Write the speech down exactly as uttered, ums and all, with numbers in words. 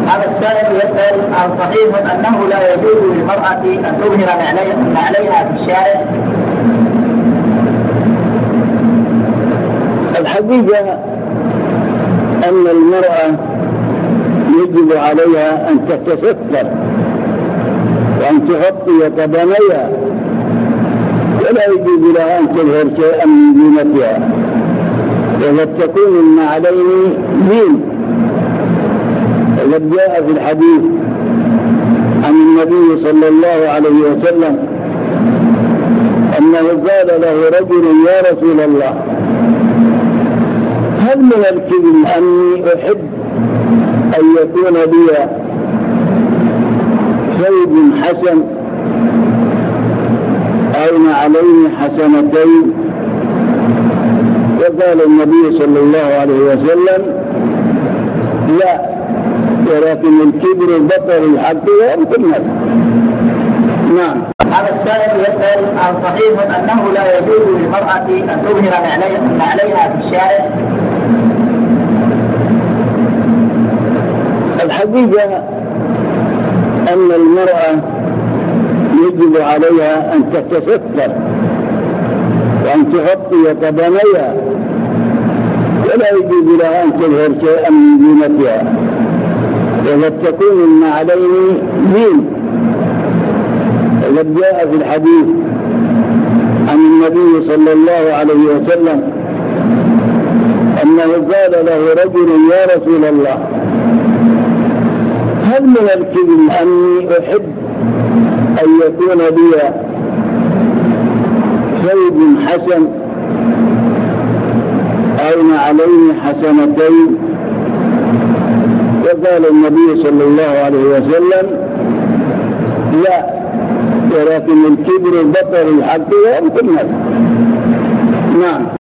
هذا السائل يسأل عن صحيح أنه لا يجوز للمرأة أن تظهر ما عليها في الشارع؟ الحقيقة أن المرأة يجب عليها أن تتستر وأن تغطي قدميها، ولا يجوز لها أن تظهر شيئا من زينتها، وقد تكون النعلين زين. وقد جاء في الحديث عن النبي صلى الله عليه وسلم أنه قال له رجل: يا رسول الله، هل من الكذب أني أحب أن يكون لي ثوب حسن أو نعلين حسنتين؟ وقال النبي صلى الله عليه وسلم: لا، ولكن الكبر بطر الحق ويمكن النفس. نعم. هذا السائل يسأل عن صحيح أنه لا يجوز للمرأة أن تظهر ما عليها في الشارع؟ الحقيقة أن المرأة يجب عليها أن تتستر وأن تغطي قدميها، ولا يجوز لها أن تظهر شيئا من زينتها، وقد تكون النعلين زين. وقد جاء في الحديث عن النبي صلى الله عليه وسلم أنه قال له رجل: يا رسول الله، هل من الكذب أني أحب أن يكون لي ثوب حسن أو نعلين حسنتين؟ وقال النبي صلى الله عليه وسلم: لا، ولكن الكبر بطر الحق ويمكن النفس. نعم.